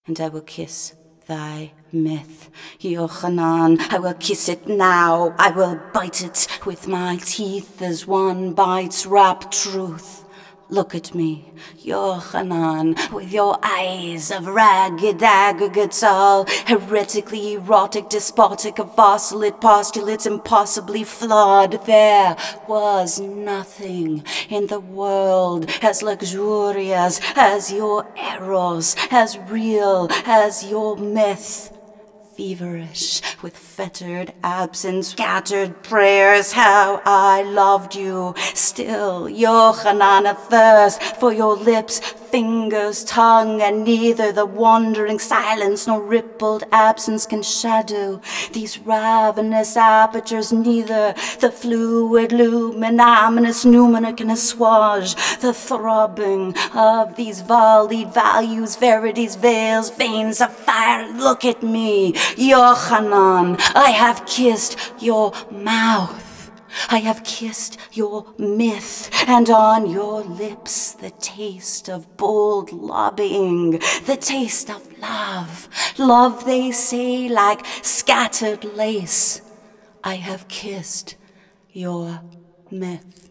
and I will kiss thy myth, Yochanan. I will kiss it now. I will bite it with my teeth as one bites rapt truth. Look at me, Yochanan, with your eyes of ragged aggregates, all heretically erotic, despotic, of oscillate postulates impossibly flawed. There was nothing in the world as luxurious as your eros, as real as your myth. Feverish with fettered absence, scattered prayers, how I loved you. Still, Yochanan, athirst for your lips, fingers, tongue, and neither the wandering silence nor rippled absence can shadow these ravenous apertures, neither the fluid luminominous numina can assuage the throbbing of these volleyed values, verities, veils, veins of fire. Look at me, Yochanan, I have kissed your mouth. I have kissed your myth, and on your lips the taste of bold lobbying, the taste of love. Love, they say, like scattered lace. I have kissed your myth.